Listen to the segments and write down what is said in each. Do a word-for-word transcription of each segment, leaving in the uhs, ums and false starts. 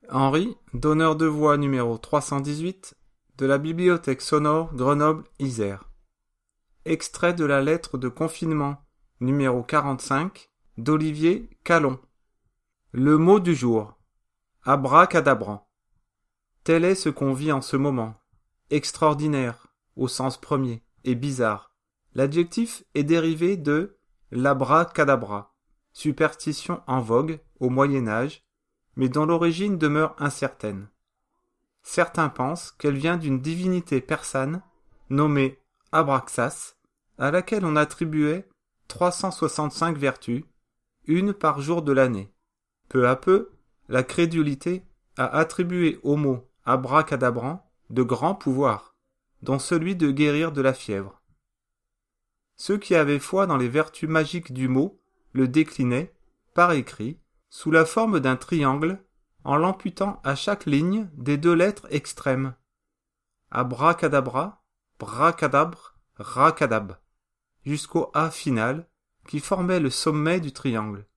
Henri, donneur de voix numéro trois cent dix-huit, de la Bibliothèque sonore Grenoble-Isère. Extrait de la lettre de confinement numéro quarante-cinq d'Olivier Calon. Le mot du jour. Abracadabrant. Tel est ce qu'on vit en ce moment. Extraordinaire, au sens premier, et bizarre. L'adjectif est dérivé de l'abracadabra, superstition en vogue au Moyen-Âge, mais dont l'origine demeure incertaine. Certains pensent qu'elle vient d'une divinité persane nommée Abraxas, à laquelle on attribuait trois cent soixante-cinq vertus, une par jour de l'année. Peu à peu, la crédulité a attribué au mot abracadabrant de grands pouvoirs, dont celui de guérir de la fièvre. Ceux qui avaient foi dans les vertus magiques du mot le déclinaient, par écrit, sous la forme d'un triangle, en l'amputant à chaque ligne des deux lettres extrêmes. Abracadabra, bracadabre, racadab, jusqu'au A final, qui formait le sommet du triangle.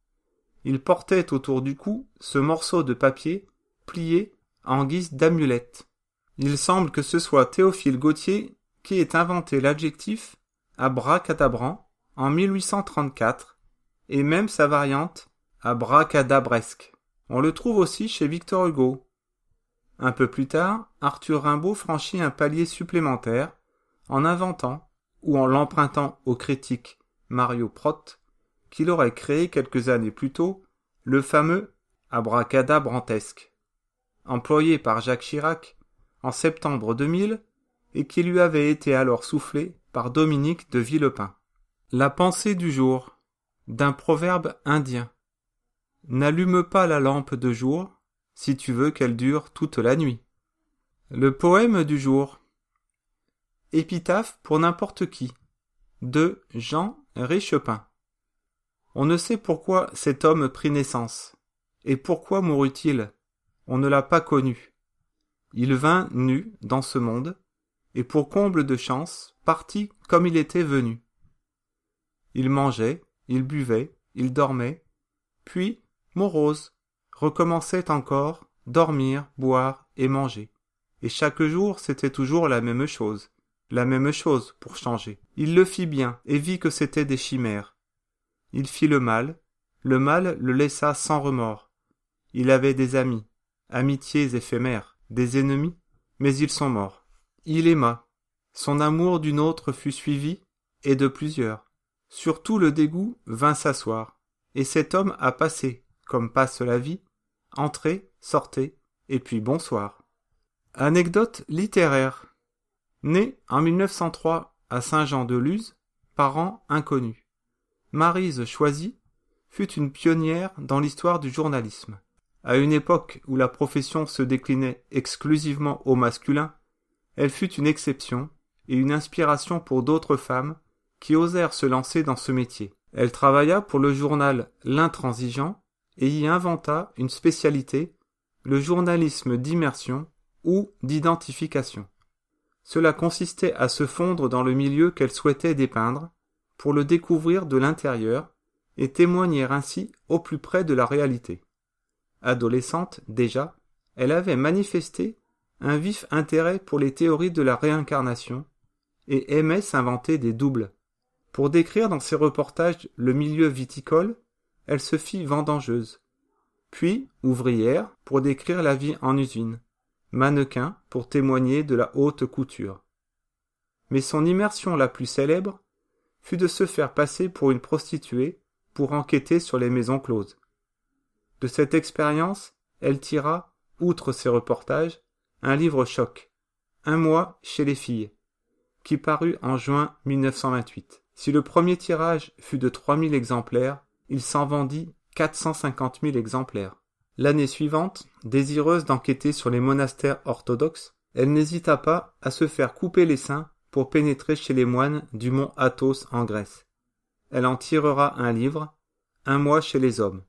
Il portait autour du cou ce morceau de papier plié en guise d'amulette. Il semble que ce soit Théophile Gautier qui ait inventé l'adjectif abracadabrant en mille huit cent trente-quatre, et même sa variante abracadabresque. On le trouve aussi chez Victor Hugo. Un peu plus tard, Arthur Rimbaud franchit un palier supplémentaire en inventant, ou en l'empruntant au critique Mario Pros, qu'il aurait créé quelques années plus tôt, le fameux abracadabrantesque, employé par Jacques Chirac en septembre deux mille et qui lui avait été alors soufflé par Dominique de Villepin. La pensée du jour, d'un proverbe indien. N'allume pas la lampe de jour, si tu veux qu'elle dure toute la nuit. Le poème du jour. Épitaphe pour n'importe qui, de Jean Richepin. On ne sait pourquoi cet homme prit naissance, et pourquoi mourut-il, on ne l'a pas connu. Il vint nu dans ce monde, et pour comble de chance, partit comme il était venu. Il mangeait, il buvait, il dormait, puis, morose, recommençait encore, dormir, boire et manger. Et chaque jour, c'était toujours la même chose. La même chose, pour changer. Il le fit bien, et vit que c'était des chimères. Il fit le mal, le mal le laissa sans remords. Il avait des amis, amitiés éphémères, des ennemis, mais ils sont morts. Il aima. Son amour d'une autre fut suivi, et de plusieurs. Surtout le dégoût vint s'asseoir, et cet homme a passé, comme passe la vie, entrée, sortez, et puis bonsoir. Anecdote littéraire. Né en mille neuf cent trois à Saint-Jean-de-Luz, parents inconnus. Maryse Choisy fut une pionnière dans l'histoire du journalisme. À une époque où la profession se déclinait exclusivement au masculin, elle fut une exception et une inspiration pour d'autres femmes qui osèrent se lancer dans ce métier. Elle travailla pour le journal L'Intransigeant et y inventa une spécialité, le journalisme d'immersion ou d'identification. Cela consistait à se fondre dans le milieu qu'elle souhaitait dépeindre, pour le découvrir de l'intérieur et témoigner ainsi au plus près de la réalité. Adolescente déjà, elle avait manifesté un vif intérêt pour les théories de la réincarnation et aimait s'inventer des doubles. Pour décrire dans ses reportages le milieu viticole, elle se fit vendangeuse, puis ouvrière pour décrire la vie en usine, mannequin pour témoigner de la haute couture. Mais son immersion la plus célèbre fut de se faire passer pour une prostituée pour enquêter sur les maisons closes. De cette expérience, elle tira, outre ses reportages, un livre choc, Un mois chez les filles, qui parut en juin mille neuf cent vingt-huit. Si le premier tirage fut de trois mille exemplaires, il s'en vendit quatre cent cinquante mille exemplaires. L'année suivante, désireuse d'enquêter sur les monastères orthodoxes, elle n'hésita pas à se faire couper les seins pour pénétrer chez les moines du mont Athos en Grèce. Elle en tirera un livre, Un mois chez les hommes.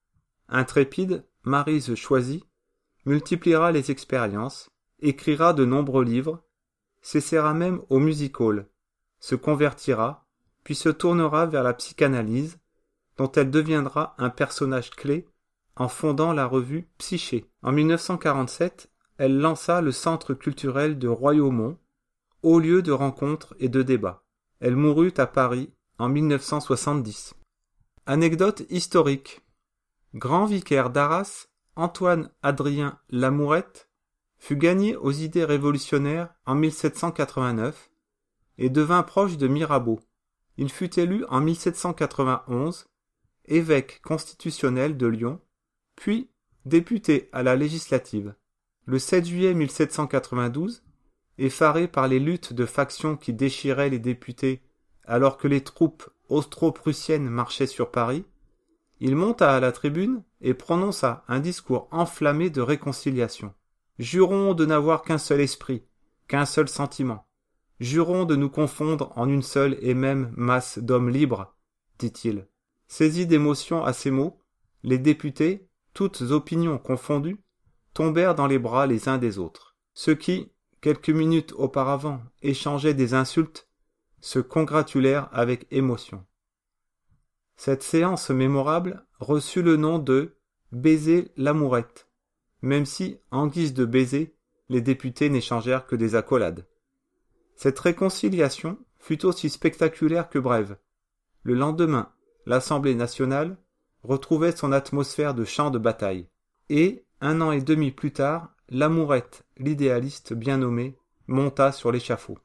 Intrépide, Maryse Choisy multipliera les expériences, écrira de nombreux livres, s'essaiera même au music-hall, se convertira, puis se tournera vers la psychanalyse, dont elle deviendra un personnage clé en fondant la revue Psyché. En mille neuf cent quarante-sept, elle lança le centre culturel de Royaumont, haut lieu de rencontres et de débats. Elle mourut à Paris en mille neuf cent soixante-dix. Anecdote historique. Grand vicaire d'Arras, Antoine-Adrien Lamourette fut gagné aux idées révolutionnaires en mille sept cent quatre-vingt-neuf et devint proche de Mirabeau. Il fut élu en mille sept cent quatre-vingt-onze évêque constitutionnel de Lyon, puis député à la législative. Le sept juillet mille sept cent quatre-vingt-douze, effaré par les luttes de factions qui déchiraient les députés alors que les troupes austro-prussiennes marchaient sur Paris, il monta à la tribune et prononça un discours enflammé de réconciliation. « Jurons de n'avoir qu'un seul esprit, qu'un seul sentiment. Jurons de nous confondre en une seule et même masse d'hommes libres, dit-il. Saisis d'émotion à ces mots, les députés, toutes opinions confondues, tombèrent dans les bras les uns des autres. Ceux qui, quelques minutes auparavant, échangeaient des insultes, se congratulèrent avec émotion. Cette séance mémorable reçut le nom de « baiser l'amourette », même si, en guise de baiser, les députés n'échangèrent que des accolades. Cette réconciliation fut aussi spectaculaire que brève. Le lendemain, l'Assemblée nationale retrouvait son atmosphère de champ de bataille. Et, un an et demi plus tard, l'amourette, l'idéaliste bien nommé, monta sur l'échafaud.